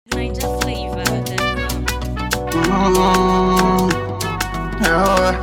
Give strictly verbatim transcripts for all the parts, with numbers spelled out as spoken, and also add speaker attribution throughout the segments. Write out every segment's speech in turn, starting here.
Speaker 1: Ninja flavor.
Speaker 2: Mm, yeah.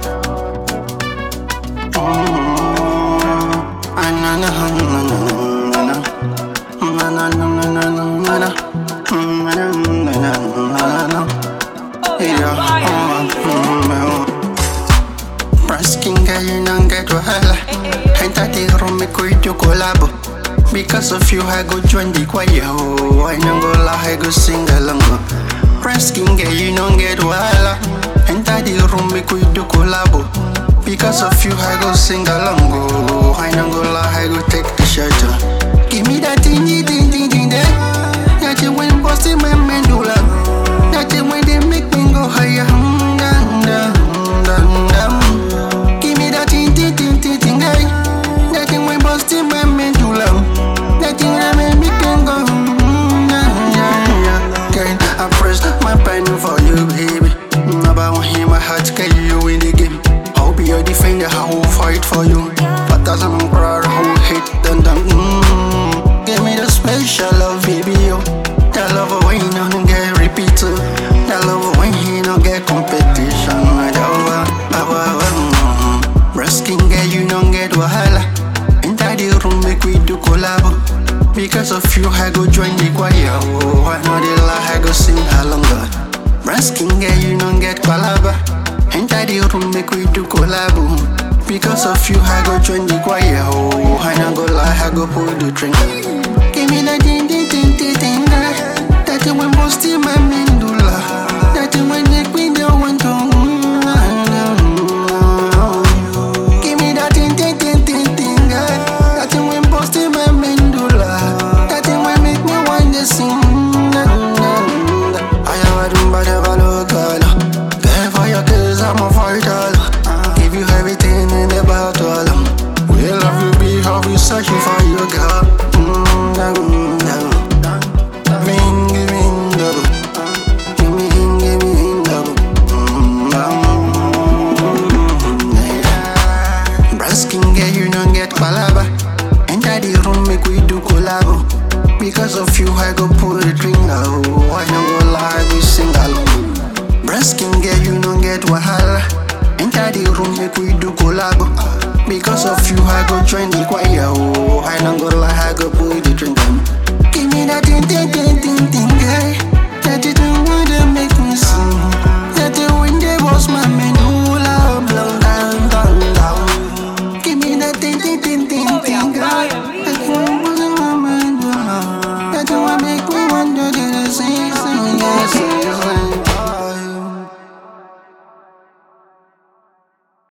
Speaker 2: Mm, ah, na, na, na, na, na, na. Na, na, na, na, na, na, na. Mm, na, na, na, na, na, na. Yeah, mm, mm, yeah. Raskin girl, you don't get wahala. Enter the room, make we do collabo. Because of you, I go join the choir. Oh, I don't go lie, I go sing along. Raskin girl, you don't get wahala. Enter the room, make we do collabo. Because of you, I go sing along. Oh, I don't go lie, I go take the shelter. Give me that ding ding ding ding ding ding. That you when bossy my medulla. That you when they make me go higher. Mm, dum, dum, dum, dum. Give me that ding ding ding ding ding ding. That you when bossy my medulla. That you when make me go. Mm, yeah, yeah, yeah. Girl, I press my pen for you, baby. Never want hear my heart, girl, you win the game. I'll be your defender, I will fight for you. But as I'm proud, I will hate them down. Mm, give me the special love, baby, yo. That love when you don't get repeat. That love when you don't get competition. Reskin girl, you don't get wahala. Enter the room, make we do collabo. Because of you, I go join the choir. Oh, I know the lie, I go sing along. Reskin girl, you don't get palaba. Enter the room, make we do collabo. Because of you, I go join the choir. Oh, I know go lie, I go pull the drink. Give me the ding ding.